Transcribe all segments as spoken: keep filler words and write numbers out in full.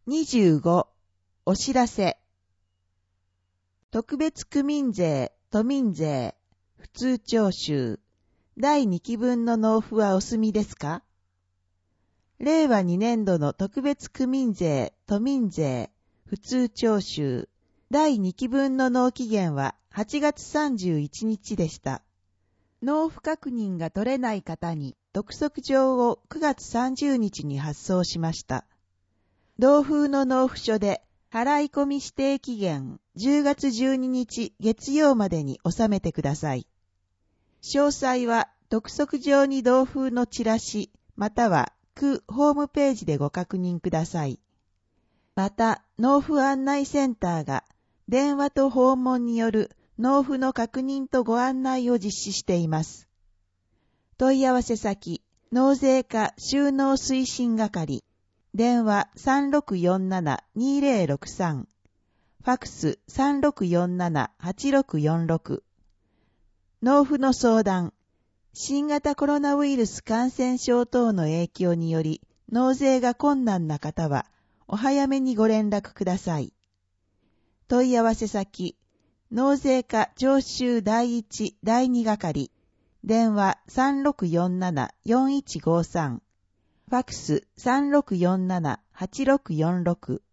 にじゅうご、お知らせ。特別区民税、都民税、普通徴収、だいにきぶんの納付はお済みですか？れいわにねんどの特別区民税、都民税、普通徴収、だいにきぶんの納期限ははちがつさんじゅういちにちでした。納付確認が取れない方に督促状をくがつさんじゅうにちに発送しました。同封の納付書で払い込み指定期限じゅうがつじゅうににち月曜までに納めてください。詳細は督促状に同封のチラシまたは区ホームページでご確認ください。また、納付案内センターが電話と訪問による納付の確認とご案内を実施しています。問い合わせ先、納税課収納推進係、電話 さんろくよんななにぜろろくさん、ファクス さんろくよんななはちろくよんろく。納付の相談、新型コロナウイルス感染症等の影響により納税が困難な方はお早めにご連絡ください。問い合わせ先、納税課徴収だいいち、だいに係、電話 さんろくよんななよんいちごさん、ファクス さんろくよんななはちろくよんろく。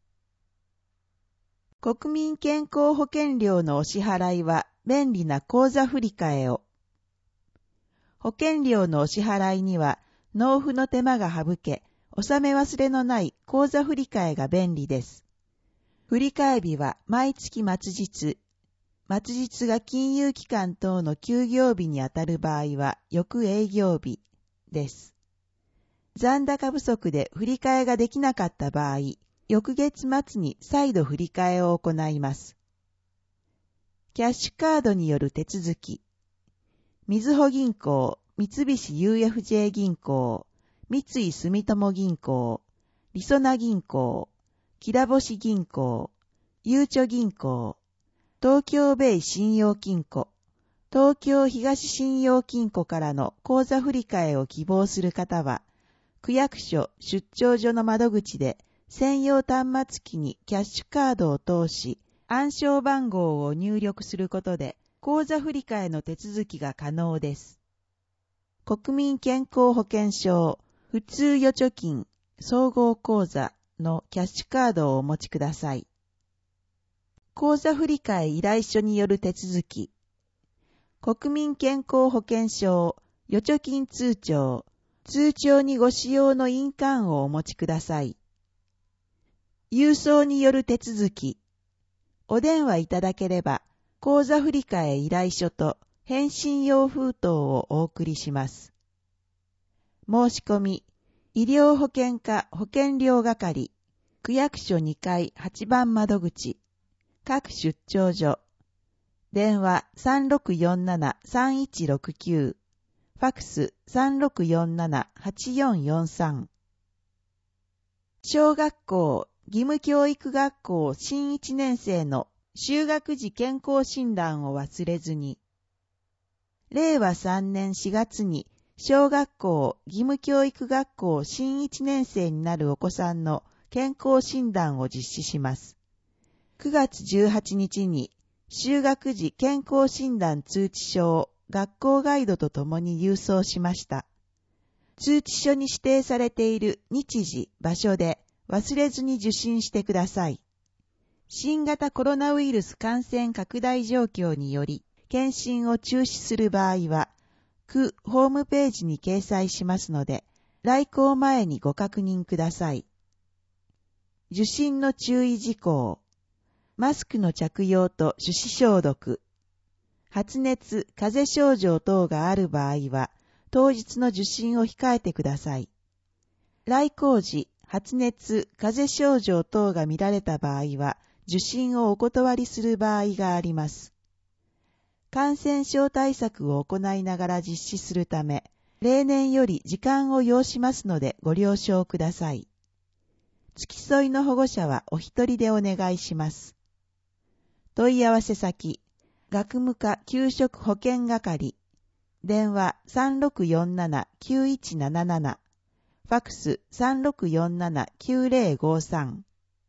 国民健康保険料のお支払いは便利な口座振替を。保険料のお支払いには納付の手間が省け、納め忘れのない口座振替が便利です。振替日は毎月末日。末日が金融機関等の休業日にあたる場合は翌営業日です。残高不足で振り替えができなかった場合、翌月末に再度振り替えを行います。キャッシュカードによる手続き。みずほ銀行、三菱 ユーエフジェー 銀行、三井住友銀行、りそな銀行、きらぼし銀行、ゆうちょ銀行、東京ベイ信用金庫、東京東信用金庫からの口座振替を希望する方は、区役所出張所の窓口で専用端末機にキャッシュカードを通し、暗証番号を入力することで、口座振替の手続きが可能です。国民健康保険証、普通預貯金、総合口座のキャッシュカードをお持ちください。口座振替依頼書による手続き。国民健康保険証、預貯金通帳、通帳にご使用の印鑑をお持ちください。郵送による手続き。お電話いただければ、口座振替依頼書と返信用封筒をお送りします。申し込み、医療保険課保険料係、区役所にかいはちばん窓口、各出張所、電話 さんろくよんななさんいちろくきゅう、ファクス さんろくよんななはちよんよんさん。小学校、義務教育学校新いちねん生の就学時健康診断を忘れずに。れいわさんねんしがつに小学校、義務教育学校新いちねん生になるお子さんの健康診断を実施します。くがつじゅうはちにちに就学時健康診断通知書を学校ガイドとともに郵送しました。通知書に指定されている日時、場所で忘れずに受診してください。新型コロナウイルス感染拡大状況により検診を中止する場合は、区ホームページに掲載しますので、来校前にご確認ください。受診の注意事項。マスクの着用と手指消毒。発熱、風邪症状等がある場合は、当日の受診を控えてください。来校時、発熱、風邪症状等が見られた場合は、受診をお断りする場合があります。感染症対策を行いながら実施するため、例年より時間を要しますのでご了承ください。付き添いの保護者はお一人でお願いします。問い合わせ先、学務課給食保健係、電話 さんろくよんななきゅういちなななな、ファクス さんろくよんななきゅうぜろごさん。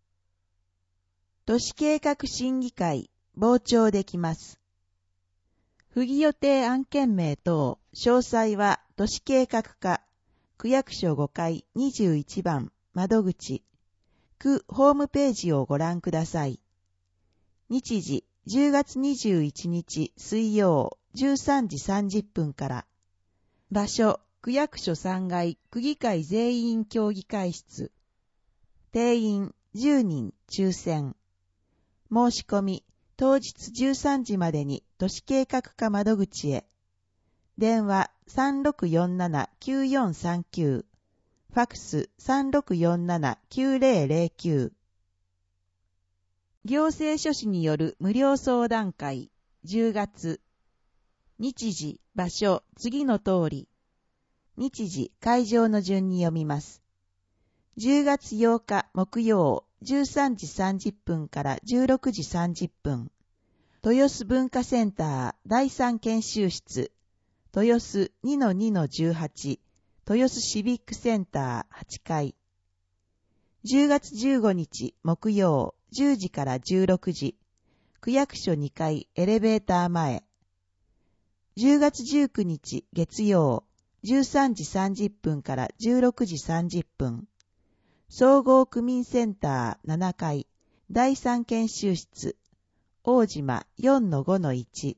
都市計画審議会、傍聴できます。不義予定案件名等、詳細は都市計画課、区役所ごかいにじゅういちばん、窓口、区ホームページをご覧ください。日時、じゅうがつにじゅういちにち水曜、じゅうさんじさんじゅっぷんから。場所、区役所さんがい区議会全員協議会室。定員じゅうにん抽選。申し込み、当日じゅうさんじまでに都市計画課窓口へ。電話 さんろくよんななきゅうよんさんきゅう。ファクス さんろくよんななきゅうぜろぜろきゅう。行政書士による無料相談会、じゅうがつ。日時、場所、次の通り。日時、会場の順に読みます。じゅうがつようか木曜、じゅうさんじさんじゅっぷんからじゅうろくじさんじゅっぷん。豊洲文化センターだいさん研修室。豊洲 にのにのじゅうはち。豊洲シビックセンターはちかい。じゅうがつじゅうごにち木曜、じゅうじからじゅうろくじ。区役所にかいエレベーター前。じゅうがつじゅうくにち月曜、じゅうさんじさんじゅっぷんからじゅうろくじさんじゅっぷん。総合区民センターななかい、だいさん研修室、大島 よんのごのいち。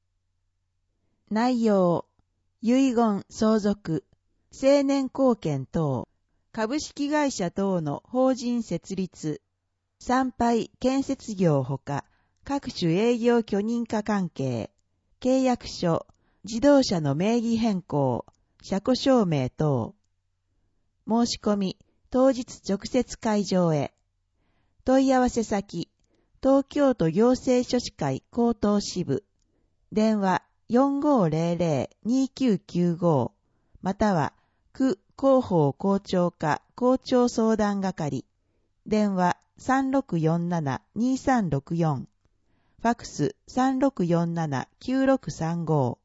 内容、遺言相続、青年貢献等、株式会社等の法人設立、参拝建設業ほか、各種営業許認可関係、契約書、自動車の名義変更、車庫証明等。申し込み、当日直接会場へ。問い合わせ先、東京都行政書士会高等支部。電話 よんごーぜろぜろにきゅうきゅうご または区広報校長課校長相談係。電話 さんろくよんななにさんろくよん。ファクス さんろくよんななきゅうろくさんご。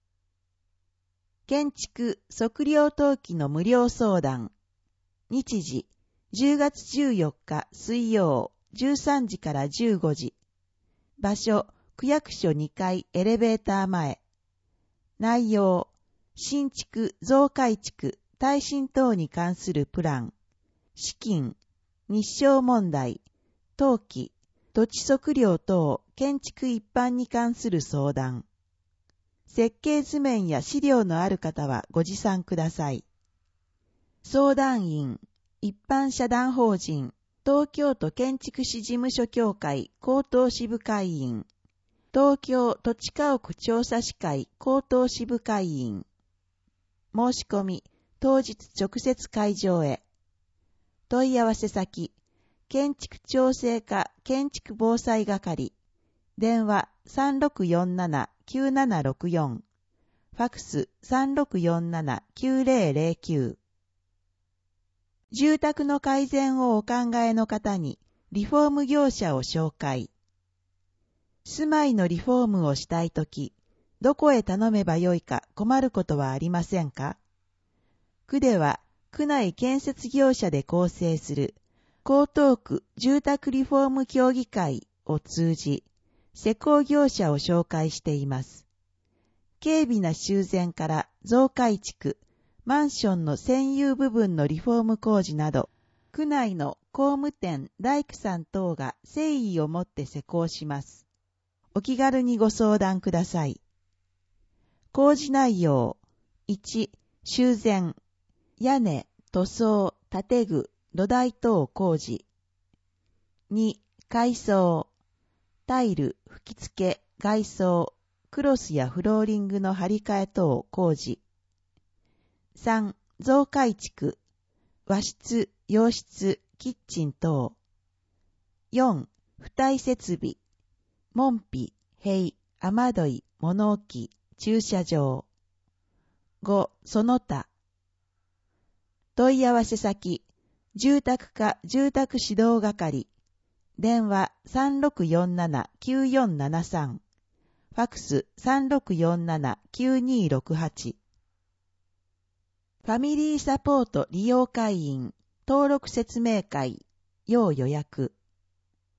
建築測量登記の無料相談。日時、じゅうがつじゅうよっか水曜、じゅうさんじからじゅうごじ。場所、区役所にかいエレベーター前。内容、新築、増改築、耐震等に関するプラン。資金、日照問題、登記、土地測量等、建築一般に関する相談。設計図面や資料のある方はご持参ください。相談員、一般社団法人、東京都建築士事務所協会高等支部会員、東京土地家屋調査士会高等支部会員。申し込み、当日直接会場へ。問い合わせ先、建築調整課建築防災係。電話 さんろくよんななきゅうななろくよん。ファクス さんろくよんななきゅうぜろぜろきゅう。住宅の改善をお考えの方に、リフォーム業者を紹介。住まいのリフォームをしたいとき、どこへ頼めばよいか困ることはありませんか？区では、区内建設業者で構成する、江東区住宅リフォーム協議会を通じ、施工業者を紹介しています。軽微な修繕から増改築、マンションの占有部分のリフォーム工事など、区内の工務店、大工さん等が誠意を持って施工します。お気軽にご相談ください。工事内容、いち、修繕、屋根、塗装、建具、土台等工事。に、改装、タイル、吹き付け、外装、クロスやフローリングの張り替え等工事。さん、増改築、和室、洋室、キッチン等。よん、付帯設備、門扉、塀、雨どい、物置、駐車場。ご、その他。問い合わせ先、住宅課住宅指導係。電話 さんろくよんななきゅうよんななさん。ファクス さんろくよんななきゅうにろくはち。ファミリーサポート利用会員登録説明会要予約。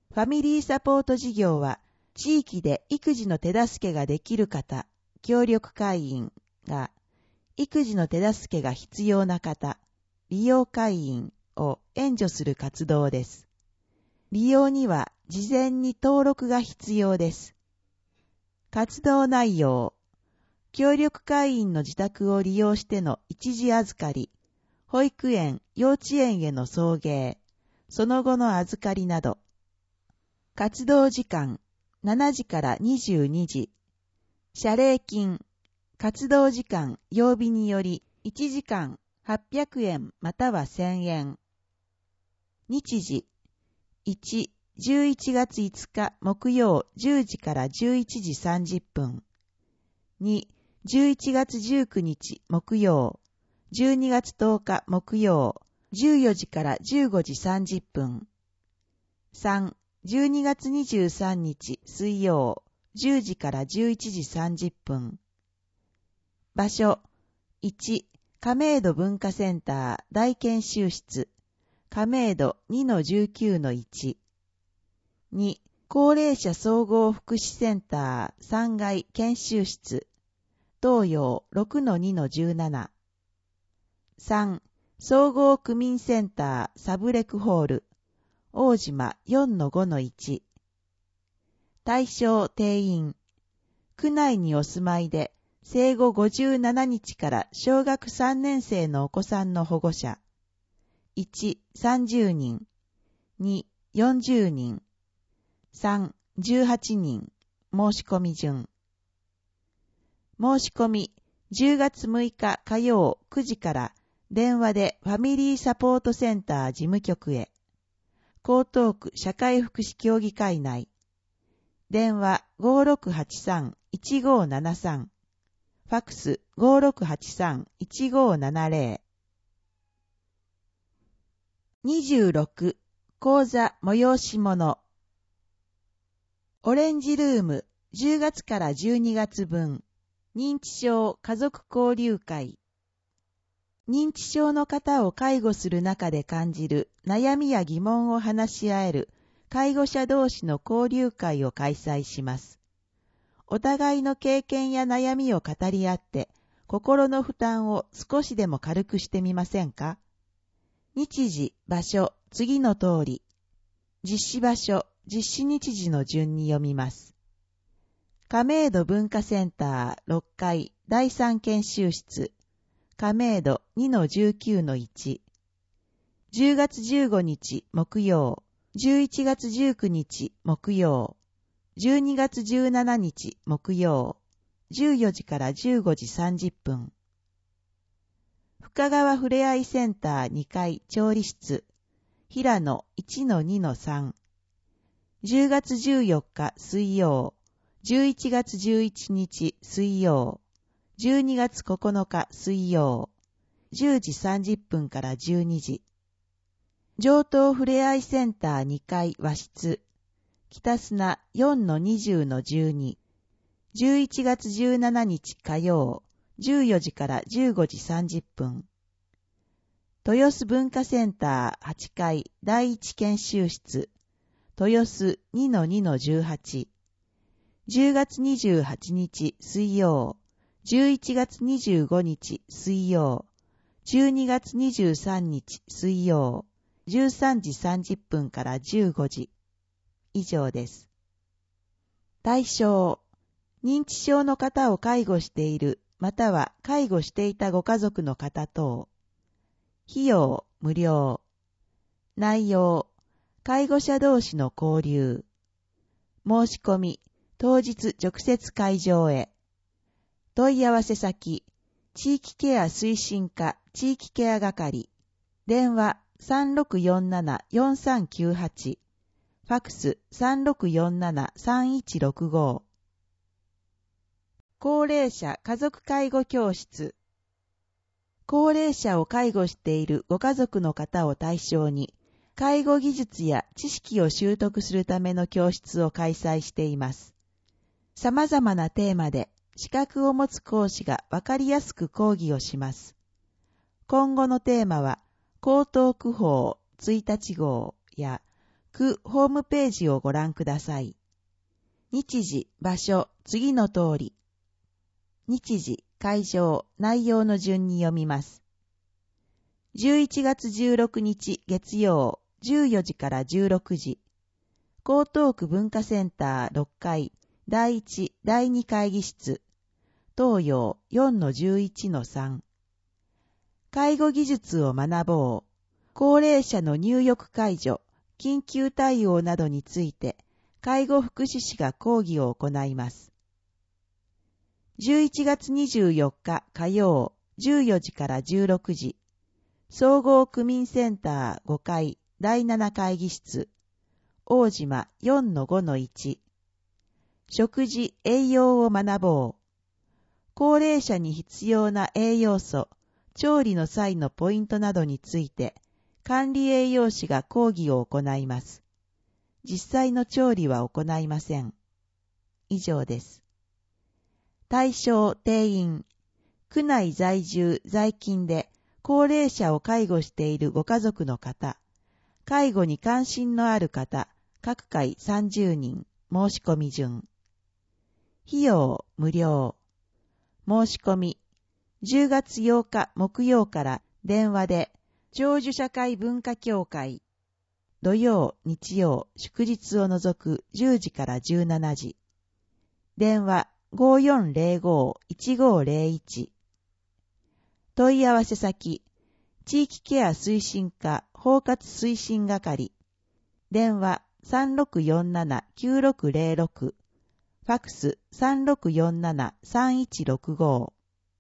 ファミリーサポート事業は、地域で育児の手助けができる方、協力会員が、育児の手助けが必要な方、利用会員を援助する活動です。利用には事前に登録が必要です。活動内容、協力会員の自宅を利用しての一時預かり、保育園、幼稚園への送迎、その後の預かりなど。活動時間、しちじからにじゅうにじ。謝礼金、活動時間、曜日によりいちじかんはっぴゃくえんまたはせんえん。日時、いち、じゅういちがついつか木曜じゅうじからじゅういちじさんじゅっぷん。に、じゅういちがつじゅうくにち木曜、じゅうにがつとおか木曜、じゅうよじからじゅうごじさんじゅっぷん。さん、じゅうにがつにじゅうさんにち水曜、じゅうじからじゅういちじさんじゅっぷん。場所、いち、亀戸文化センター大研修室、亀戸 にのじゅうきゅうのいち。に、高齢者総合福祉センターさんがい研修室、東洋 ろくのにのじゅうなな。さん、総合区民センターサブレクホール、大島 よんのごのいち。対象定員、区内にお住まいで、生後ごじゅうななにちから小学さんねん生のお子さんの保護者。いち、さんじゅうにん。に、よんじゅうにん。さん、じゅうはちにん。申し込み順。申し込み、じゅうがつむいか火曜くじから電話でファミリーサポートセンター事務局へ。江東区社会福祉協議会内。電話 ごーろくはちさんいちごーななさん。ファックス ごーろくはちさんいちごーななぜろ。にじゅうろく、講座催し物。オレンジルームじゅうがつからじゅうにがつぶん。認知症家族交流会。認知症の方を介護する中で感じる悩みや疑問を話し合える介護者同士の交流会を開催します。お互いの経験や悩みを語り合って、心の負担を少しでも軽くしてみませんか？日時、場所、次の通り。実施場所、実施日時の順に読みます。亀戸文化センターろっかいだいさん研修室、亀戸 にのじゅうきゅうのいち。じゅうがつじゅうごにち木曜、じゅういちがつじゅうくにち木曜、じゅうにがつじゅうしちにち木曜、じゅうよじからじゅうごじさんじゅっぷん。深川ふれあいセンターにかい調理室、平野 いちのにのさん。じゅうがつじゅうよっか水曜、じゅういちがつじゅういちにち水曜、じゅうにがつここのか水曜、じゅうじさんじゅっぷんからじゅうにじ。上東ふれあいセンターにかい和室、北砂 よんのにじゅうのじゅうに。じゅういちがつじゅうしちにち火曜、じゅうよじからじゅうごじさんじゅっぷん。豊洲文化センターはちかいだいいち研修室、豊洲 にのにのじゅうはち。じゅうがつにじゅうはちにち水曜、じゅういちがつにじゅうごにち水曜、じゅうにがつにじゅうさんにち水曜、じゅうさんじさんじゅっぷんからじゅうごじ。以上です。対象、認知症の方を介護している、または介護していたご家族の方等。費用、無料。内容、介護者同士の交流。申し込み、当日直接会場へ。問い合わせ先、地域ケア推進課地域ケア係。電話 さんろくよんななよんさんきゅうはち。ファックス さんろくよんななさんいちろくご。高齢者家族介護教室。高齢者を介護しているご家族の方を対象に、介護技術や知識を習得するための教室を開催しています。様々なテーマで資格を持つ講師がわかりやすく講義をします。今後のテーマは、江東区法いちにち号や区ホームページをご覧ください。日時、場所、次の通り。日時、会場、内容の順に読みます。じゅういちがつじゅうろくにち月曜、じゅうよじからじゅうろくじ。江東区文化センターろっかい、だいいち、だいに会議室。東洋 よんのじゅういちのさん。介護技術を学ぼう。高齢者の入浴介助、緊急対応などについて、介護福祉士が講義を行います。じゅういちがつにじゅうよっか火曜、じゅうよじからじゅうろくじ。総合区民センターごかい、だいなな会議室。大島 よんのごのいち。食事、栄養を学ぼう。高齢者に必要な栄養素、調理の際のポイントなどについて、管理栄養士が講義を行います。実際の調理は行いません。以上です。対象定員、区内在住在勤で高齢者を介護しているご家族の方、介護に関心のある方、各回さんじゅうにん、申し込み順。費用無料。申し込み、じゅうがつようか木曜から電話で、長寿社会文化協会、土曜、日曜、祝日を除くじゅうじからじゅうしちじ。電話 ごーよんぜろごーいちごーぜろいち。問い合わせ先、地域ケア推進課包括推進係。電話 さんろくよんななきゅうろくぜろろく。ファックス さんろくよんななさんいちろくご。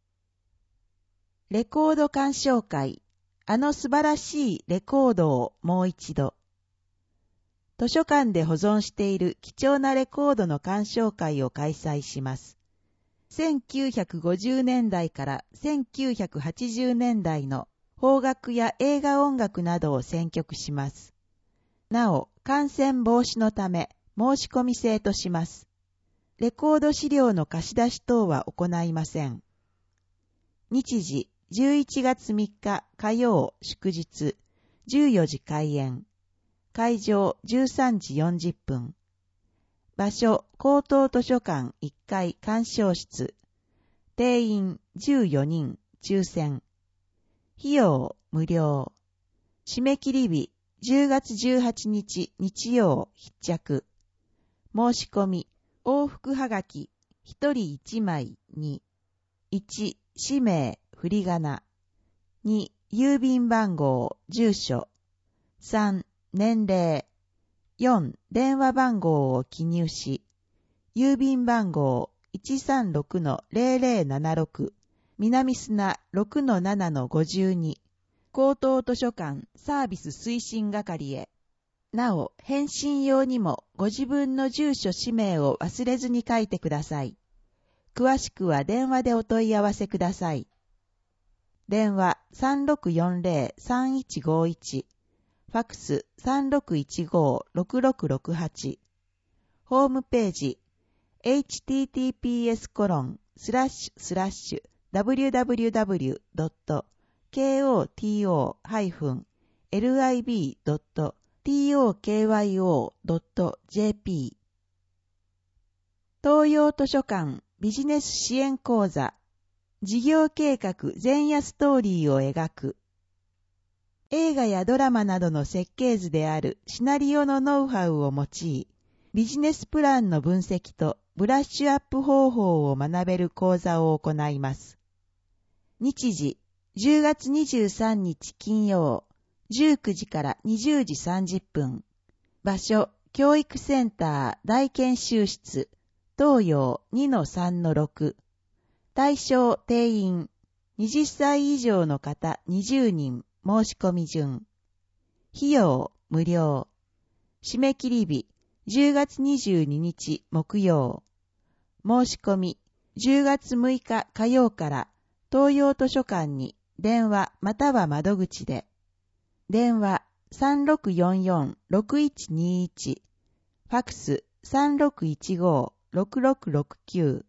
レコード鑑賞会。あの素晴らしいレコードをもう一度。図書館で保存している貴重なレコードの鑑賞会を開催します。せんきゅうひゃくごじゅうねんだいからせんきゅうひゃくはちじゅうねんだいの邦楽や映画音楽などを選曲します。なお、感染防止のため申し込み制とします。レコード資料の貸し出し等は行いません。日時、じゅういちがつみっか火曜祝日、じゅうよじ開演。会場じゅうさんじよんじゅっぷん。場所、高等図書館いっかい鑑賞室。定員じゅうよにん、抽選。費用無料。締め切り日じゅうがつじゅうはちにち日曜必着。申し込み、往復はがきひとりいちまいに。いち、氏名、振り仮名。に、郵便番号、住所。さん、年齢。よん、電話番号を記入し、郵便番号 いちさんろくのぜろぜろななろく、南砂 ろくのななのごじゅうに、高等図書館サービス推進係へ。なお、返信用にもご自分の住所氏名を忘れずに書いてください。詳しくは電話でお問い合わせください。電話 さんろくよんぜろさんいちごいち、ファックス さんろくいちごろくろくろくはち。ホームページ エイチティーティーピーエスコロンスラッシュスラッシュダブリューダブリューダブリュードットケーオーティーオーハイフンエルアイビードットティーオーケーワイオードットジェーピー。東洋図書館ビジネス支援講座事業計画前夜ストーリーを描く。映画やドラマなどの設計図であるシナリオのノウハウを用い、ビジネスプランの分析とブラッシュアップ方法を学べる講座を行います。日時、じゅうがつにじゅうさんにち金曜、じゅうくじからにじゅうじさんじゅっぷん。場所、教育センター大研修室、東洋 にのさんのろく。対象定員、はたち以上の方にじゅうにん、申し込み順。費用無料。締め切り日じゅうがつにじゅうににち木曜。申し込みじゅうがつむいか火曜から東洋図書館に電話または窓口で。電話 さんろくよんよんろくいちにいち。ファックス さんろくいちごろくろくろくきゅう。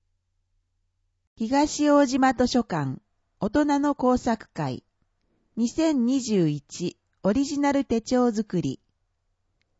東大島図書館大人の工作会にせんにじゅういちオリジナル手帳作り。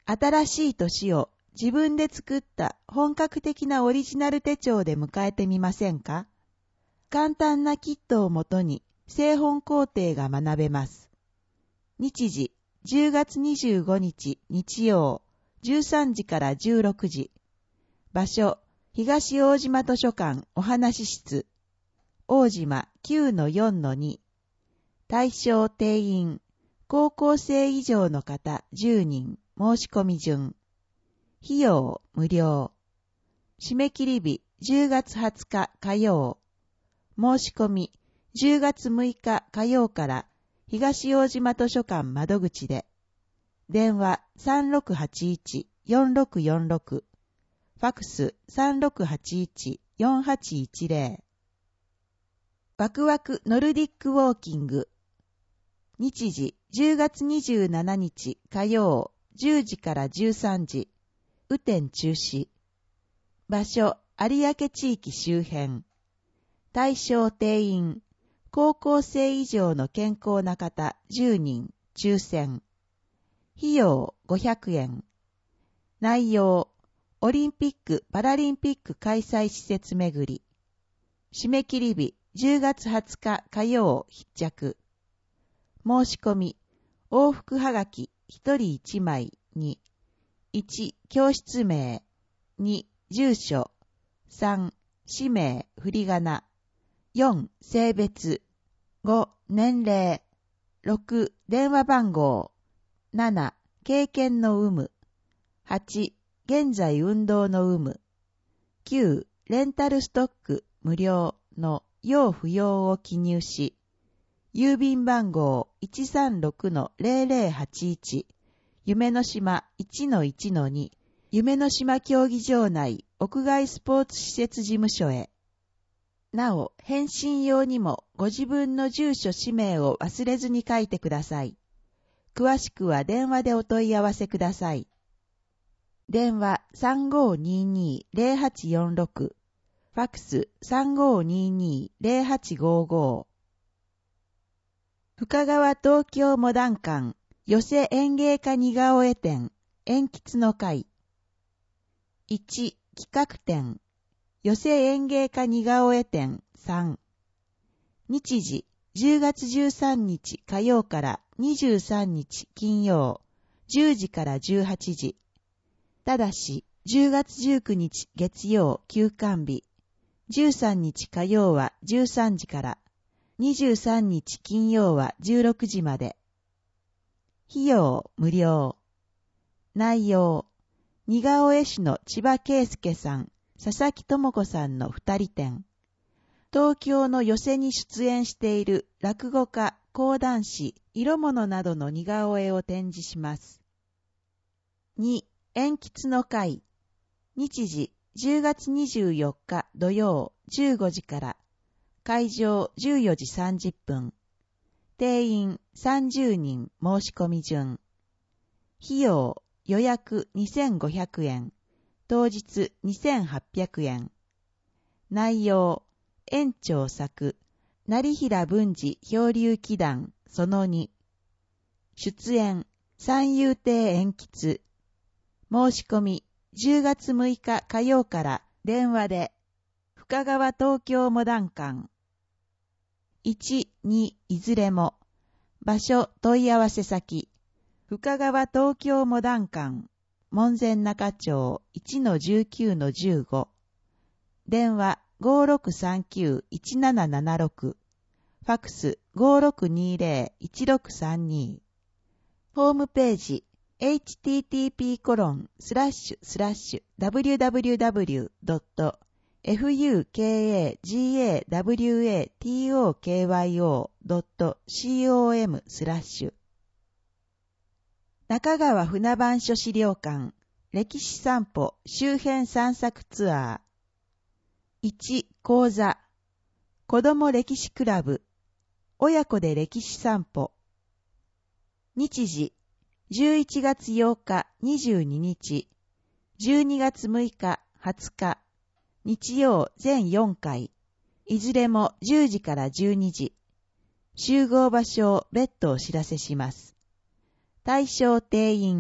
新しい年を自分で作った本格的なオリジナル手帳で迎えてみませんか？簡単なキットをもとに製本工程が学べます。日時、じゅうがつにじゅうごにち日曜、じゅうさんじからじゅうろくじ。場所、東大島図書館お話室。大島 きゅうのよんのに。対象定員、高校生以上の方じゅうにん、申し込み順。費用無料。締め切り日じゅうがつはつか火曜。申し込みじゅうがつむいか火曜から東大島図書館窓口で。電話 さんろくはちいちよんろくよんろく。ファクス さんろくはちいちよんはちいちぜろ。ワクワクノルディックウォーキング。日時じゅうがつにじゅうしちにち火曜じゅうじからじゅうさんじ。雨天中止。場所、有明地域周辺。対象定員、高校生以上の健康な方じゅうにん、抽選。費用ごひゃくえん。内容、オリンピック・パラリンピック開催施設巡り。締め切り日じゅうがつはつか火曜必着。申し込み、往復はがきひとりいちまいに、いち教室名、に住所、さん氏名振り仮名、よん性別、ご年齢、ろく電話番号、なな経験の有無、はち現在運動の有無、きゅうレンタルストック無料の要不要を記入し、郵便番号 いちさんろくのぜろぜろはちいち、夢の島 いちのいちのに、夢の島競技場内屋外スポーツ施設事務所へ。なお、返信用にもご自分の住所氏名を忘れずに書いてください。詳しくは電話でお問い合わせください。電話 さんごににぜろはちよんろく、ファクス さんごににぜろはちごご。深川東京モダン館寄せ園芸家似顔絵展鉛筆の会。いち企画展寄せ園芸家似顔絵展さん。日時じゅうがつじゅうさんにち火曜からにじゅうさんにち金曜じゅうじからじゅうはちじ。ただしじゅうがつじゅうくにち月曜休館日、じゅうさんにち火曜はじゅうさんじから、にじゅうさんにち金曜はじゅうろくじまで。費用無料。内容、似顔絵師の千葉圭介さん、佐々木智子さんの二人展。東京の寄席に出演している落語家、講談師、色物などの似顔絵を展示します。に鉛筆の会。日時じゅうがつにじゅうよっか土曜じゅうごじから、会場じゅうよじさんじゅっぷん。定員さんじゅうにん申し込み順。費用予約にせんごひゃくえん。当日にせんはっぴゃくえん。内容、園長作、成平文治漂流記談そのに。出演、三遊亭鉛筆。申し込み、じゅうがつむいか火曜から電話で、深川東京モダン館。いち、にいずれも。場所問い合わせ先。深川東京モダン館。門前仲町 いちのじゅうきゅうのじゅうご。電話 ごろくさんきゅういちななななろく。ファクス ごろくにぜろいちろくさんに。ホームページ エイチティーティーピーコロンスラッシュスラッシュダブリューダブリューダブリュードットエフユーケーエージーエーダブリューエーティーオーケーワイオードットコムスラッシュ。中川船番所資料館歴史散歩周辺散策ツアー。いち講座子ども歴史クラブ親子で歴史散歩。日時じゅういちがつようかにじゅうににち、じゅうにがつむいかはつか、日曜全よんかい、いずれもじゅうじからじゅうにじ。集合場所を別途お知らせします。対象定員、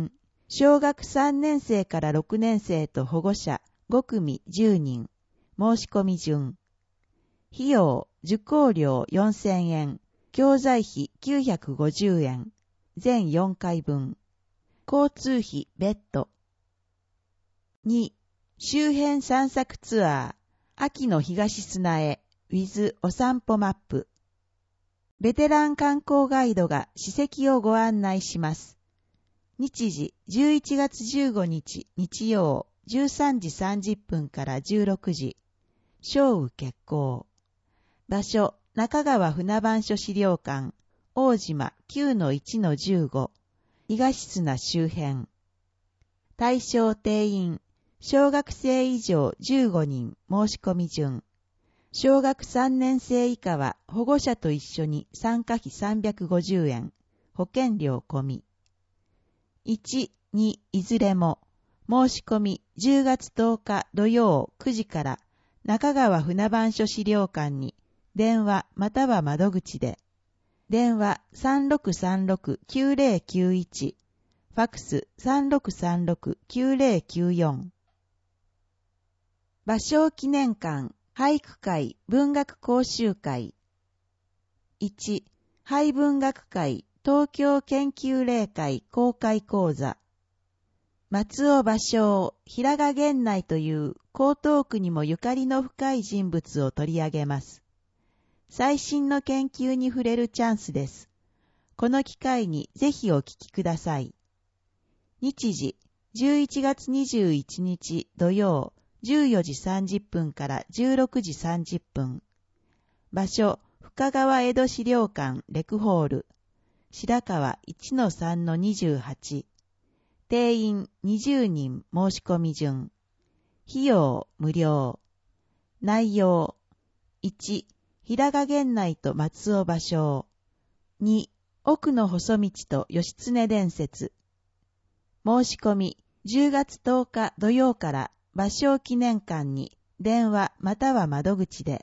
小学さんねん生からろくねん生と保護者ご組じゅうにん。申し込み順。費用、受講料よんせんえん。教材費きゅうひゃくごじゅうえん。全よんかいぶん。交通費別途。に、周辺散策ツアー。秋の東砂へ with お散歩マップ。ベテラン観光ガイドが史跡をご案内します。日時じゅういちがつじゅうごにち日曜じゅうさんじさんじゅっぷんからじゅうろくじ。小雨決行。場所、中川船番所資料館、大島 きゅうのいちのじゅうご。東砂周辺。対象定員、小学生以上じゅうごにん申し込み順。小学さんねん生以下は保護者と一緒に参加費さんびゃくごじゅうえん、保険料込み。いち、にいずれも、申し込みじゅうがつとおか土曜くじから中川船番所資料館に電話または窓口で、電話 さんろくさんろくきゅうぜろきゅういち、ファックス さんろくさんろくきゅうぜろきゅうよん。芭蕉記念館俳句会文学講習会。いち、俳文学会東京研究例会公開講座。松尾芭蕉、平賀源内という江東区にもゆかりの深い人物を取り上げます。最新の研究に触れるチャンスです。この機会にぜひお聞きください。日時、じゅういちがつにじゅういちにち土曜、じゅうよじさんじゅっぷんからじゅうろくじさんじゅっぷん。場所、深川江戸資料館レクホール。白川 いちのさんのにじゅうはち。定員にじゅうにん申し込み順。費用無料。内容。いち、平賀源内と松尾芭蕉。に、奥の細道と義経伝説。申し込みじゅうがつとおか土曜から芭蕉記念館に電話または窓口で。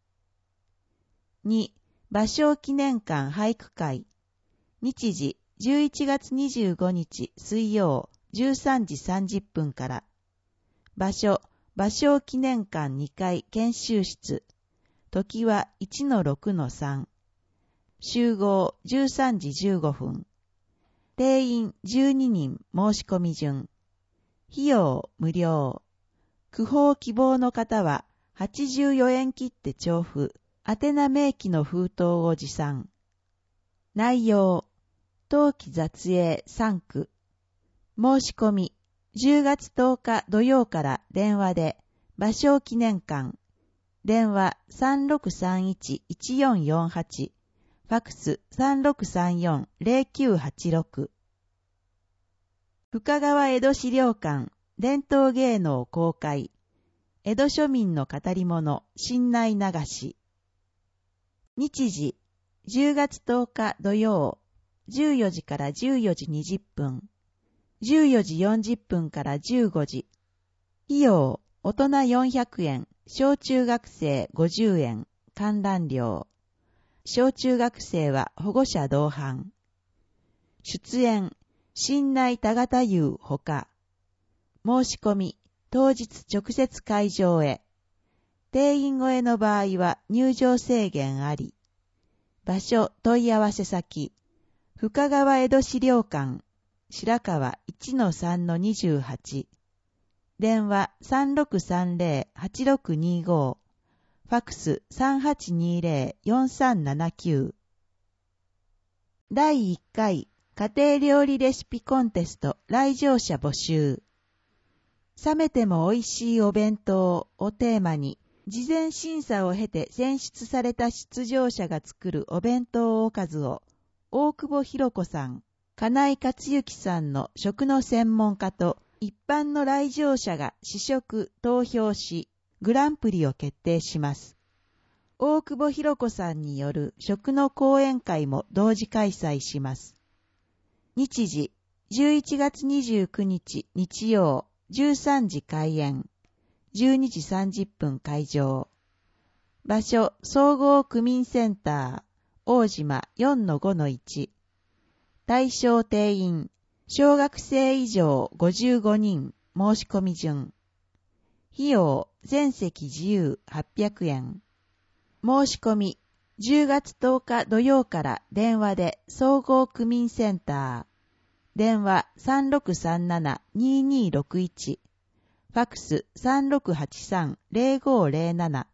に、芭蕉記念館俳句会。日時じゅういちがつにじゅうごにち水曜じゅうさんじさんじゅっぷんから。場所、芭蕉記念館にかい研修室。時は いちのろくのさん。集合じゅうさんじじゅうごふん。定員じゅうににん申し込み順。費用無料。句法希望の方ははちじゅうよえん切って徴付。宛名明記の封筒を持参。内容。冬季雑営さんく。申し込み。じゅうがつとおか土曜から電話で、芭蕉記念館。電話 さんろくさんいちいちよんよんはち。ファックス さんろくさんよんぜろきゅうはちろく。深川江戸資料館伝統芸能公開。江戸庶民の語り物新内流し。日時じゅうがつとおか土曜じゅうよじからじゅうよじにじゅっぷん。じゅうよじよんじゅっぷんからじゅうごじ。費用大人よんひゃくえん、小中学生ごじゅうえん、観覧料。小中学生は保護者同伴。出演、新内田形優ほか。申し込み、当日直接会場へ。定員超えの場合は入場制限あり。場所、問い合わせ先。深川江戸資料館、白川 いちのさんのにじゅうはち。電話 さんろくさんぜろはちろくにご。ファックス さんはちにぜろよんさんななきゅう。だいいっかい家庭料理レシピコンテスト来場者募集。冷めても美味しいお弁当をテーマに、事前審査を経て選出された出場者が作るお弁当おかずを、大久保博子さん、金井克之さんの食の専門家と一般の来場者が試食、投票し、グランプリを決定します。大久保博子さんによる食の講演会も同時開催します。日時、じゅういちがつにじゅうくにち日曜、じゅうさんじ開演、じゅうにじさんじゅっぷん会場。場所、総合区民センター、大島 よんのごのいち。対象定員、 小学生以上ごじゅうごにん申し込み順。費用全席自由はっぴゃくえん。申し込みじゅうがつとおか土曜から電話で総合区民センター。電話 さんろくさんなな にーにーろくいち。ファックス さんろくはちさん ぜろごぜろなな。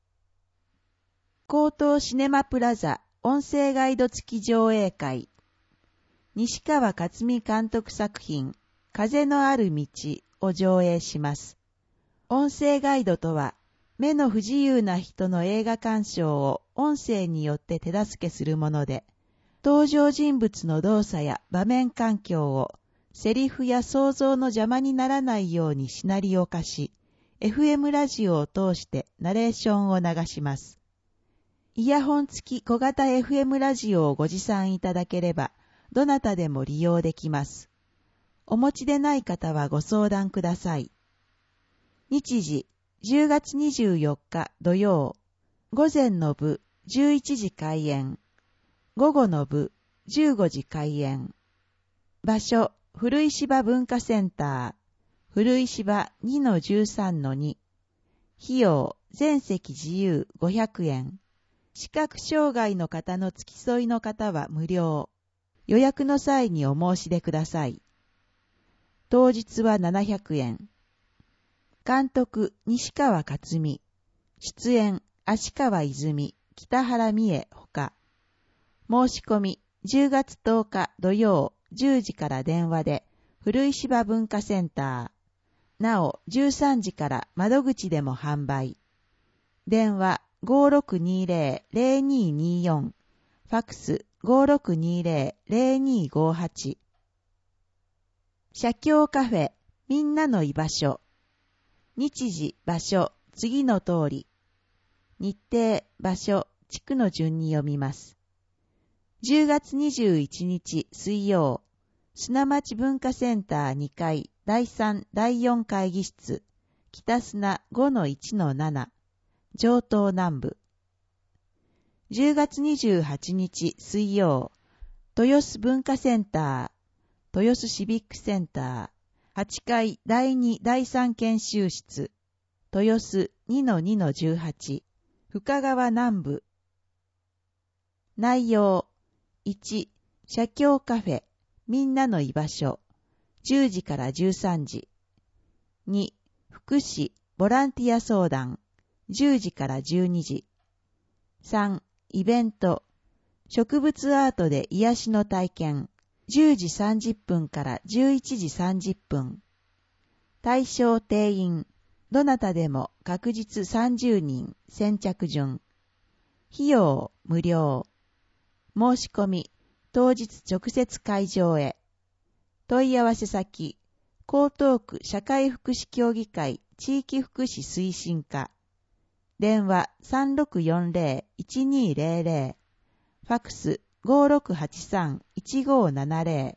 江東シネマプラザ音声ガイド付き上映会。西川勝美監督作品、風のある道を上映します。音声ガイドとは、目の不自由な人の映画鑑賞を音声によって手助けするもので、登場人物の動作や場面環境を、セリフや想像の邪魔にならないようにシナリオ化し、エフエム ラジオを通してナレーションを流します。イヤホン付き小型 エフエム ラジオをご持参いただければ、どなたでも利用できます。お持ちでない方はご相談ください。日時、じゅうがつにじゅうよっか土曜、午前の部じゅういちじ開演、午後の部じゅうごじ開演。場所、古石場文化センター、古石場 にのじゅうさんのに。費用、全席自由ごひゃくえん。視覚障害の方の付き添いの方は無料。予約の際にお申し出ください。当日はななひゃくえん。監督、西川勝美。出演、足川泉、北原美恵ほか。申し込み、じゅうがつとおか土曜じゅうじから電話で、古石場文化センター。なお、じゅうさんじから窓口でも販売。電話、ごろくにぜろ ぜろにーにーよん。ファックス、ごろくにぜろ ぜろにーごはち。写経カフェ、みんなの居場所。日時、場所、次の通り。日程、場所、地区の順に読みます。じゅうがつにじゅういちにち水曜、砂町文化センターにかいだいさんだいよん会議室、北砂 ごのいちのなな、上東南部。じゅうがつにじゅうはちにち水曜、豊洲文化センター、豊洲シビックセンター、はちかいだいにだいさん研修室、豊洲 にのにのじゅうはち、深川南部。内容、いち、写経カフェ、みんなの居場所、じゅうじからじゅうさんじ。に、福祉、ボランティア相談、じゅうじからじゅうにじ。さん、イベント、植物アートで癒しの体験、じゅうじさんじゅっぷんからじゅういちじさんじゅっぷん。対象定員、どなたでも確実さんじゅうにん、先着順。費用、無料。申し込み、当日直接会場へ。問い合わせ先、江東区社会福祉協議会地域福祉推進課。電話 さんろくよんぜろ いちにーぜろぜろ。ファックス ごろくはちさん いちごななぜろ。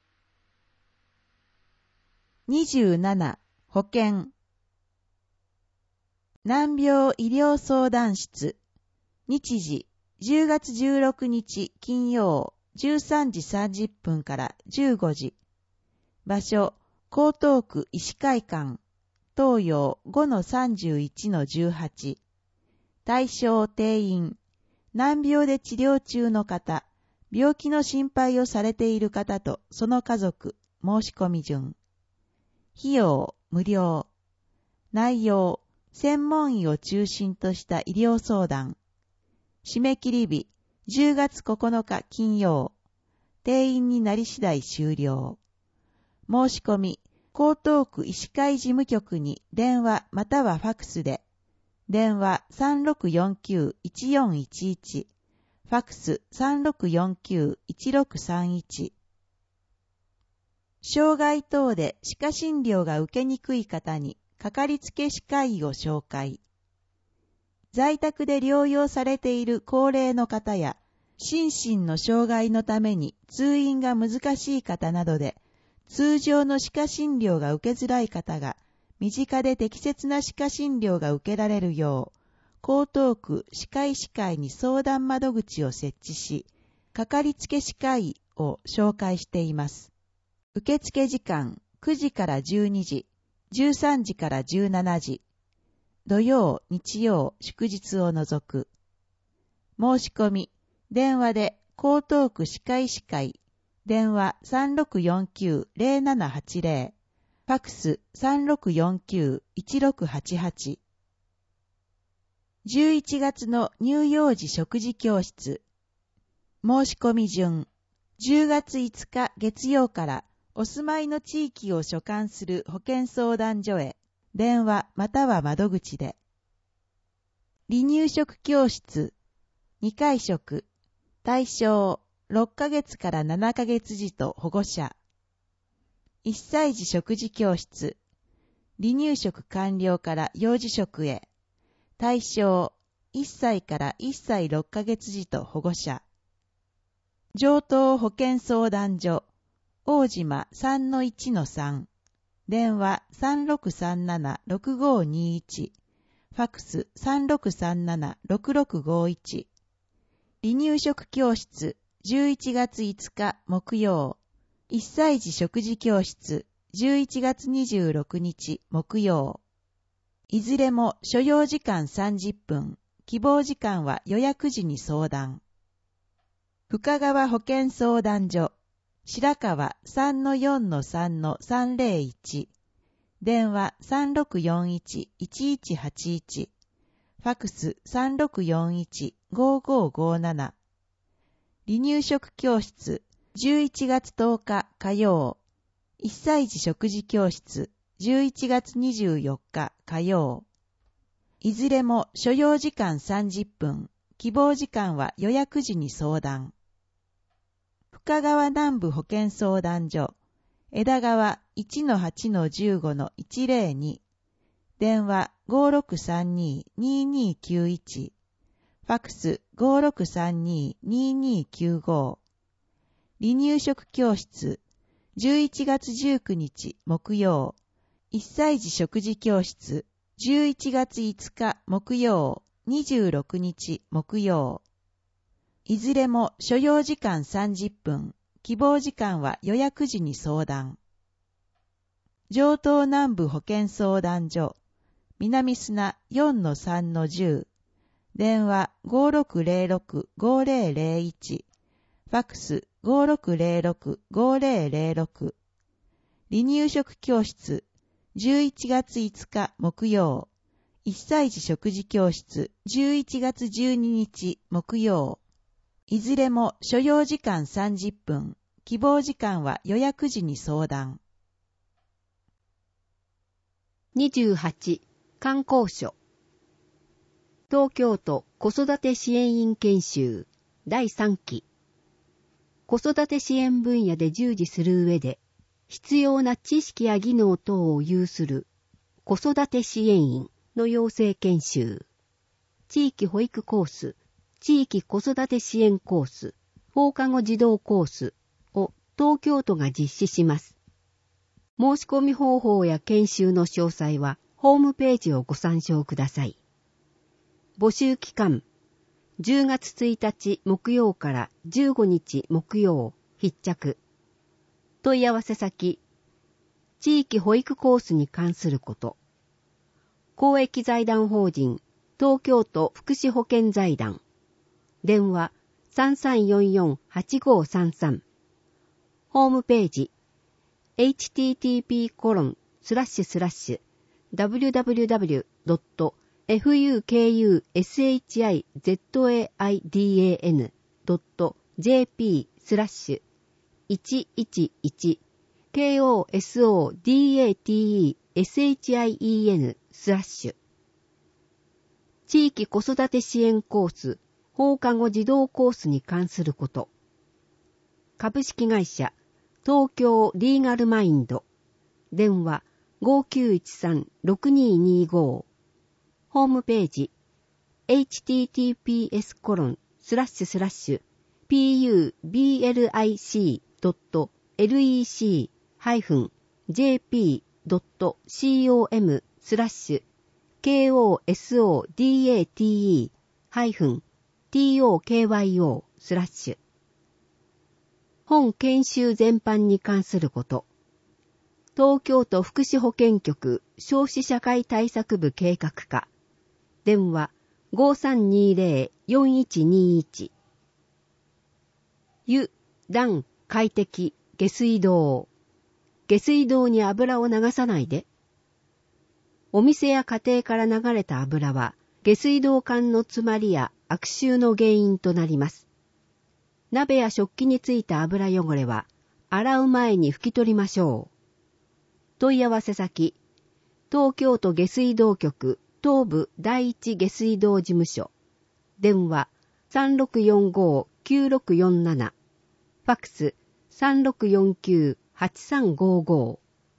にじゅうなな、保険。難病医療相談室。日時、じゅうがつじゅうろくにち金曜、じゅうさんじさんじゅっぷんからじゅうごじ。場所、江東区医師会館。東洋 ごのさんじゅういちのじゅうはち。対象定員。難病で治療中の方、病気の心配をされている方とその家族、申し込み順。費用、無料。内容、専門医を中心とした医療相談。締め切り日、じゅうがつここのか金曜。定員になり次第終了。申し込み、江東区医師会事務局に電話またはファックスで。電話 さんろくよんきゅう いちよんいちいち。ファックス さんろくよんきゅう いちろくさんいち。障害等で歯科診療が受けにくい方に、かかりつけ歯科医を紹介。在宅で療養されている高齢の方や、心身の障害のために通院が難しい方などで、通常の歯科診療が受けづらい方が、身近で適切な歯科診療が受けられるよう、江東区歯科医師会に相談窓口を設置し、かかりつけ歯科医を紹介しています。 受付時間くじからじゅうにじ、じゅうさんじからじゅうしちじ、土曜、日曜、祝日を除く。申し込み、電話で江東区歯科医師会、電話 さんろくよんきゅう ゼロななはちゼロ、ファックス さんろくよんきゅう いちろくはちはち。じゅういちがつの乳幼児食事教室。申し込み順。じゅうがついつか月曜からお住まいの地域を所管する保健相談所へ、電話または窓口で。離乳食教室。にかい食。対象、ろっかげつからななかげつ児と保護者。いっさい児食事教室。離乳食完了から幼児食へ。対象、いっさいからいっさいろっかげつ児と保護者。上東保健相談所、大島 さんのいちのさん。電話 さんろくさんなな ろくごにいち。ファックス さんろくさんなな ろくろくごいち。離乳食教室、じゅういちがついつか木曜。いっさい児食事教室、じゅういちがつにじゅうろくにち木曜。いずれも所要時間さんじゅっぷん、希望時間は予約時に相談。深川保健相談所、白川 さんのよんのさんのさんぜろいち。電話 さんろくよんいち いちいちはちいち。ファックス さんろくよんいち ごごごなな。離乳食教室、じゅういちがつとおか火曜。いっさい児食事教室、じゅういちがつにじゅうよっか火曜。いずれも所要時間さんじゅっぷん、希望時間は予約時に相談。深川南部保健相談所、枝川 いちのはちのじゅうごのいちぜろに。電話 ごろくさんに ににきゅういち。ファックス ごろくさんに ににきゅうご。離乳食教室、じゅういちがつじゅうくにち木曜。いっさい児食事教室、じゅういちがついつか木曜、にじゅうろくにち木曜。いずれも所要時間さんじゅっぷん、希望時間は予約時に相談。上東南部保健相談所、南砂 よんのさんのじゅう。電話 ごろくぜろろく ごぜろぜろいち。ファックス ごろくぜろろく ごぜろぜろろく。離乳食教室、じゅういちがついつか木曜。いっさい児食事教室、じゅういちがつじゅうににち木曜。いずれも所要時間さんじゅっぷん、希望時間は予約時に相談。 にじゅうはち、観光所。東京都子育て支援員研修だいさんき。子育て支援分野で従事する上で必要な知識や技能等を有する子育て支援員の養成研修。地域保育コース、地域子育て支援コース、放課後児童コースを東京都が実施します。申し込み方法や研修の詳細はホームページをご参照ください。募集期間、じゅうがつついたち木曜からじゅうごにち木曜必着。問い合わせ先、地域保育コースに関すること。公益財団法人東京都福祉保健財団。電話 さんさんよんよん はちごさんさん。ホームページ、エイチティーティーピーコロンスラッシュスラッシュダブリュダブリュダブリュドットフクシザイダンドットジェーピースラッシュいちいちいち ケーオーエスオーディーエーティーエスエイチアイイーエヌ スラッシュ。地域子育て支援コース、放課後児童コースに関すること。株式会社東京リーガルマインド。電話 ごきゅういちさん ろくにーにーご。ホームページ エイチティーティーピーエスコロンスラッシュスラッシュピーユービーエルアイシードットエルイーシーハイフンジェーピードットコムスラッシュケーオーエスオーディーエーティーハイフンティーオーケーワイオースラッシュ本研修全般に関すること。東京都福祉保健局消費社会対策部計画課。電話 ごさんにゼロ よんいちにいち。湯、暖、快適、下水道。下水道に油を流さないで。お店や家庭から流れた油は、下水道管の詰まりや悪臭の原因となります。鍋や食器についた油汚れは、洗う前に拭き取りましょう。問い合わせ先、東京都下水道局東部第一下水道事務所。電話 さんろくよんご きゅうろくよんなな。ファックス さんろくよんきゅう はちさんごご。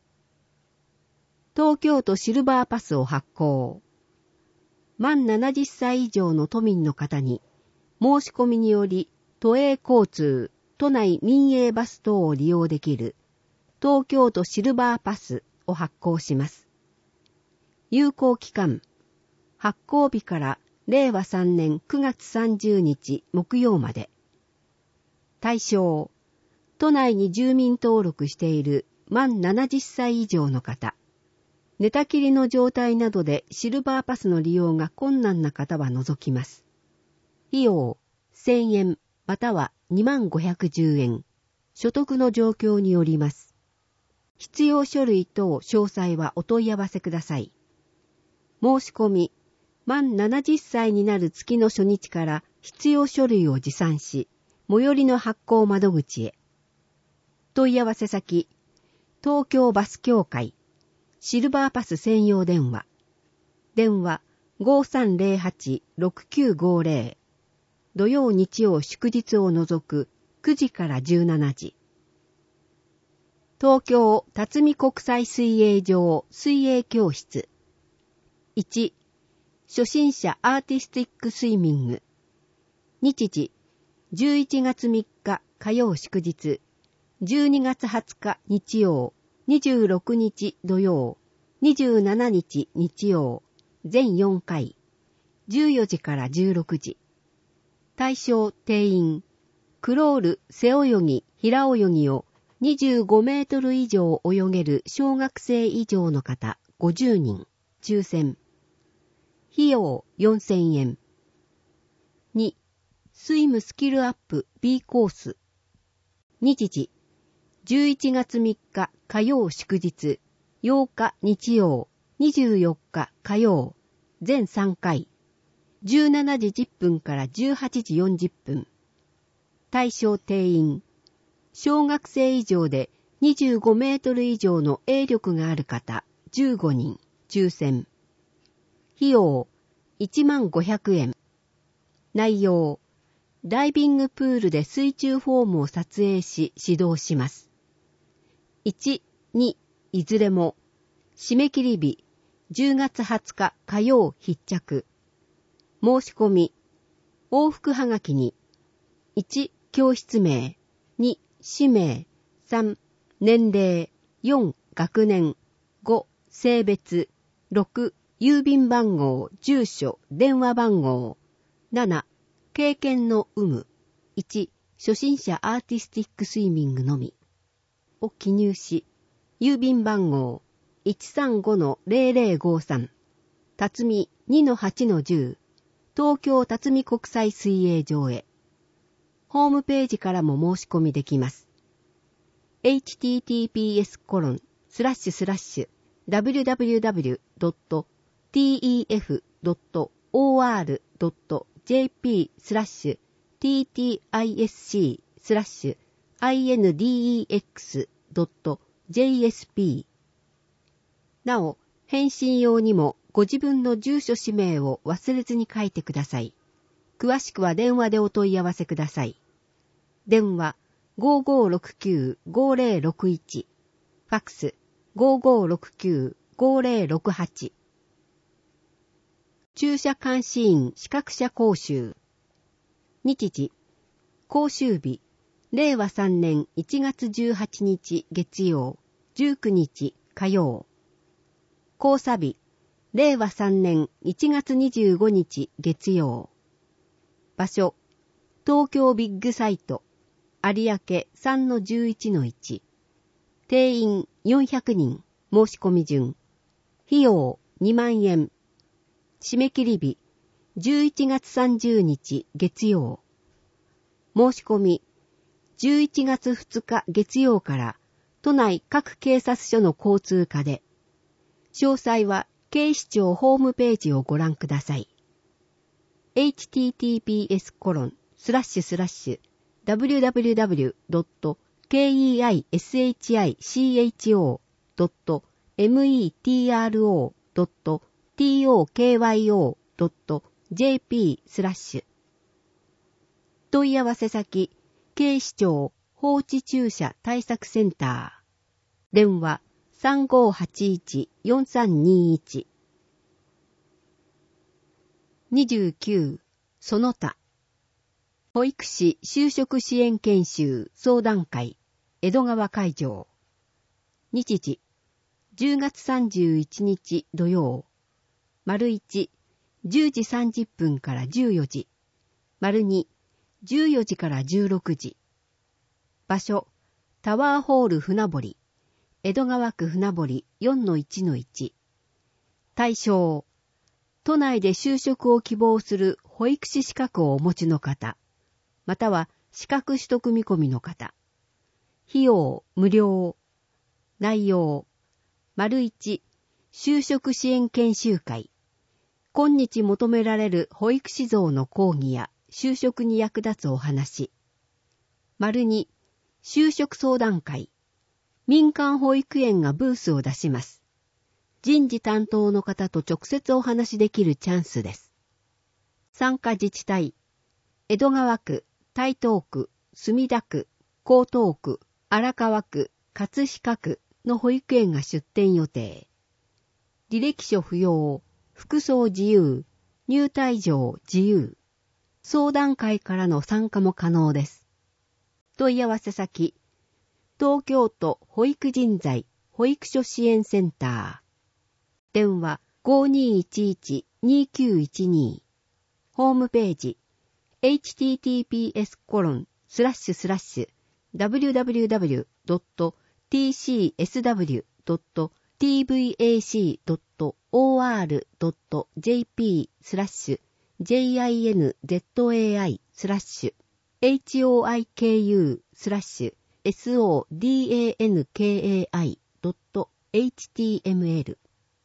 東京都シルバーパスを発行。満ななじゅっさい以上の都民の方に、申し込みにより、都営交通、都内民営バス等を利用できる、東京都シルバーパスを発行します。有効期間、発行日かられいわさんねんくがつさんじゅうにち木曜まで。対象、都内に住民登録している満ななじゅっさい以上の方。寝たきりの状態などでシルバーパスの利用が困難な方は除きます。費用、せんえんまたはにまんごひゃくじゅうえん。所得の状況によります。必要書類等詳細はお問い合わせください。申し込み、満ななじゅっさいになる月の初日から必要書類を持参し、最寄りの発行窓口へ。問い合わせ先、東京バス協会、シルバーパス専用電話。電話 ごさんゼロはち ろくきゅうごゼロ。土曜日曜祝日を除くくじからじゅうしちじ。東京辰巳国際水泳場水泳教室。いち. 初心者アーティスティックスイミング。日時、じゅういちがつみっか火曜祝日、じゅうにがつはつか日曜、にじゅうろくにち土曜、にじゅうしちにち日曜、全よんかい、じゅうよじからじゅうろくじ。対象定員、クロール、背泳ぎ、平泳ぎをにじゅうごメートル以上泳げる小学生以上の方ごじゅうにん、抽選。費用よんせんえん。に. スイムスキルアップ B コース。日時、じゅういちがつみっか火曜祝日、ようか日曜、にじゅうよっか火曜、全さんかい、じゅうしちじじゅっぷんからじゅうはちじよんじゅっぷん。対象定員、小学生以上でにじゅうごメートル以上の泳力がある方じゅうごにん、抽選。費用いちまんごひゃくえん。内容、ダイビングプールで水中フォームを撮影し指導します。いち、に、いずれも、締め切り日、じゅうがつはつか火曜必着。申し込み、往復はがきに、いち、教室名、に、氏名、さん、年齢、よん、学年、ご、性別、ろく、郵便番号、住所、電話番号、なな、経験の有無、いち、初心者アーティスティックスイミングのみを記入し、郵便番号 いちさんごのゼロゼロごさん、辰巳 にのはちのじゅう、東京辰巳国際水泳場へ。ホームページからも申し込みできます。エイチティーティーピーエスコロンスラッシュスラッシュダブリュダブリュダブリュドットティーイーエフドットオーアールドットジェーピースラッシュティーティーアイエスシースラッシュアイエヌディーイーエックスドットジェイエスピー。なお、返信用にもご自分の住所氏名を忘れずに書いてください。詳しくは電話でお問い合わせください。電話 ごーごーろくきゅう ごーゼロろくいち、ファックス ごーごーろくきゅう ごーゼロろくはち。駐車監視員資格者講習。日時、講習日、れいわさんねんいちがつじゅうはちにち月曜、じゅうくにち火曜。講座日、れいわさんねんいちがつにじゅうごにち月曜。場所、東京ビッグサイト、 有明 さんのじゅういちのいち、定員よんひゃくにん、申し込み順、費用にまんえん、締め切り日じゅういちがつさんじゅうにち月曜、申し込みじゅういちがつふつか月曜から都内各警察署の交通課で、詳細は警視庁ホームページをご覧ください。エイチティーティーピーエスコロンスラッシュスラッシュダブリューダブリューダブリュードットケーイーアイエスエイチアイシーエイチオードットメトロドットトクヨドットジェーピースラッシュ問い合わせ先警視庁放置駐車対策センター電話 さんごーはちいちよんさんにいち。 にじゅうきゅうその他保育士就職支援研修相談会江戸川会場。日時じゅうがつさんじゅういちにち土曜。丸いち、じゅうじさんじゅっぷんからじゅうよじ。丸に、じゅうよじからじゅうろくじ。場所、タワーホール船堀。江戸川区船堀 よんのいちのいち。対象、都内で就職を希望する保育士資格をお持ちの方、または資格取得見込みの方。費用無料。内容、丸一、就職支援研修会。今日求められる保育士像の講義や就職に役立つお話。丸二、就職相談会。民間保育園がブースを出します。人事担当の方と直接お話しできるチャンスです。参加自治体、江戸川区、台東区、墨田区、江東区、荒川区、葛飾区の保育園が出展予定。履歴書不要、服装自由、入退場自由。相談会からの参加も可能です。問い合わせ先、東京都保育人材保育所支援センター。電話 ごーにーいちいちにーきゅういちに。ホームページ エイチティーティーピーエスコロンスラッシュスラッシュダブリューダブリューダブリュードットティーシーエスダブリュードットティーブイエーシードットオーアールドットジェーピースラッシュジェイアイエヌゼットエーアイスラッシュエイチオーアイケーユースラッシュエスオーディーエーエヌケーエーアイドットエイチティーエムエル。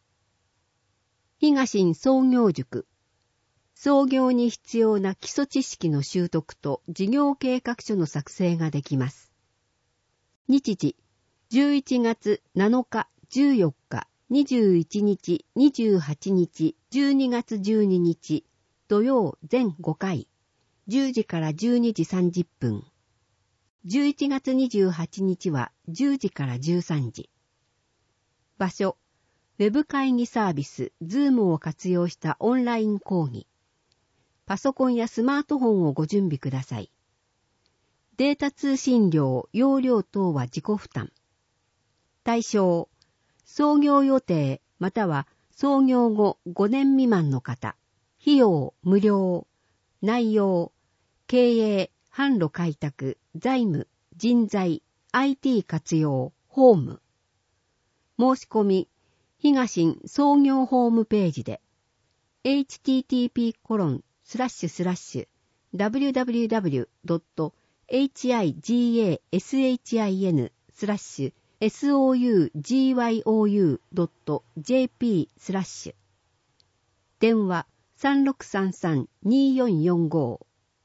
東新創業塾。創業に必要な基礎知識の習得と事業計画書の作成ができます。日時、じゅういちがつなのか、じゅうよっか、にじゅういちにち、にじゅうはちにち、じゅうにがつじゅうににち、土曜全ごかい、じゅうじからじゅうにじさんじゅっぷん。じゅういちがつにじゅうはちにちはじゅうじからじゅうさんじ。場所、ウェブ会議サービス Zoom を活用したオンライン講義。パソコンやスマートフォンをご準備ください。データ通信料、容量等は自己負担。対象、創業予定または創業後ごねん未満の方。費用無料。内容、経営、販路開拓、財務、人材、アイティー 活用、ホーム。申し込み、東新創業ホームページで エイチティーティーピーコロンスラッシュスラッシュダブリューダブリューダブリュードットエイチアイジーエーエスエイチアイエヌスラッシュエスオーユージーワイオーユードットジェーピースラッシュ電話 さんろくさんさんにーよんよんご。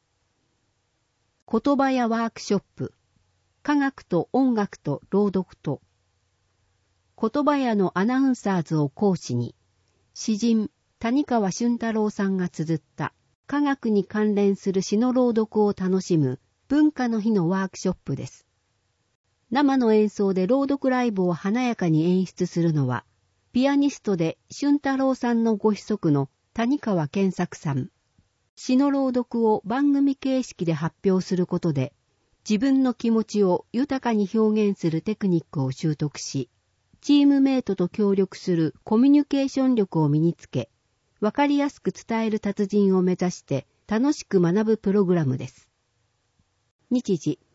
言葉やワークショップ、科学と音楽と朗読と、言葉やのアナウンサーズを講師に、詩人谷川俊太郎さんが綴った科学に関連する詩の朗読を楽しむ文化の日のワークショップです。生の演奏で朗読ライブを華やかに演出するのは、ピアニストで俊太郎さんのご子息の谷川健作さん。詩の朗読を番組形式で発表することで、自分の気持ちを豊かに表現するテクニックを習得し、チームメイトと協力するコミュニケーション力を身につけ、わかりやすく伝える達人を目指して楽しく学ぶプログラムです。日時、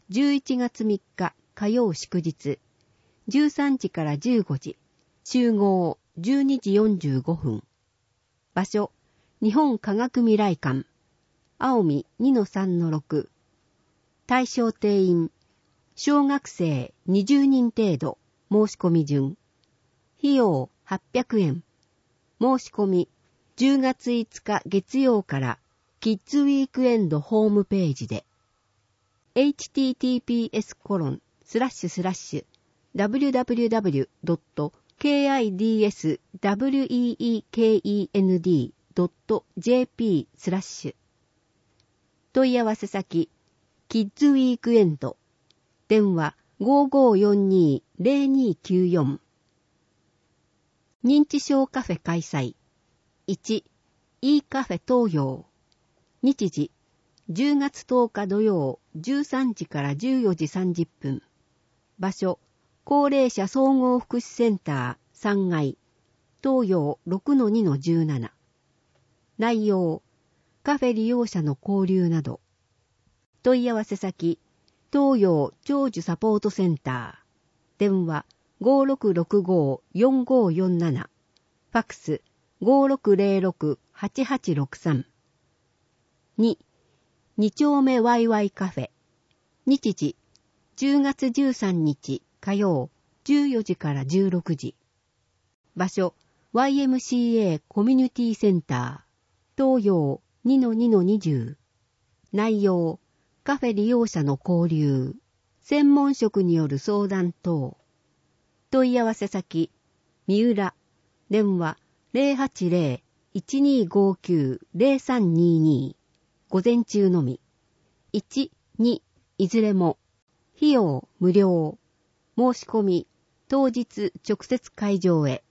じゅういちがつみっか火曜祝日、じゅうさんじからじゅうごじ、集合じゅうにじよんじゅうごふん。場所、日本科学未来館、青海 にのさんのろく。対象定員、小学生にじゅうにん程度、申し込み順。費用はっぴゃくえん。申し込み、じゅうがついつか月曜からキッズウィークエンドホームページで。エイチティーティーピーエスコロンスラッシュスラッシュダブリューダブリューダブリュードットキッズウィークエンドドットジェーピースラッシュ問い合わせ先キッズウィークエンド電話 ごーごーよんにーゼロにーきゅうよん 認知症カフェ開催いち E カフェ東洋日時じゅうがつとおか土曜じゅうさんじからじゅうよじさんじゅっぷん場所高齢者総合福祉センターさんがい東洋 ろくのにのじゅうなな 内容カフェ利用者の交流など問い合わせ先東洋長寿サポートセンター電話 ごーろくろくごーよんごーよんなな ファックス ごーろくゼロろく はちはちろくさん にに丁目ワイワイカフェ日時じゅうがつじゅうさんにち火曜じゅうよじからじゅうろくじ場所 ワイエムシーエー コミュニティセンター東洋 にのにのにじゅう 内容カフェ利用者の交流専門職による相談等問い合わせ先三浦電話 ゼロはちゼロ いちにーごーきゅう ゼロさんにーにー午前中のみいち、にいずれも費用無料申し込み当日直接会場へ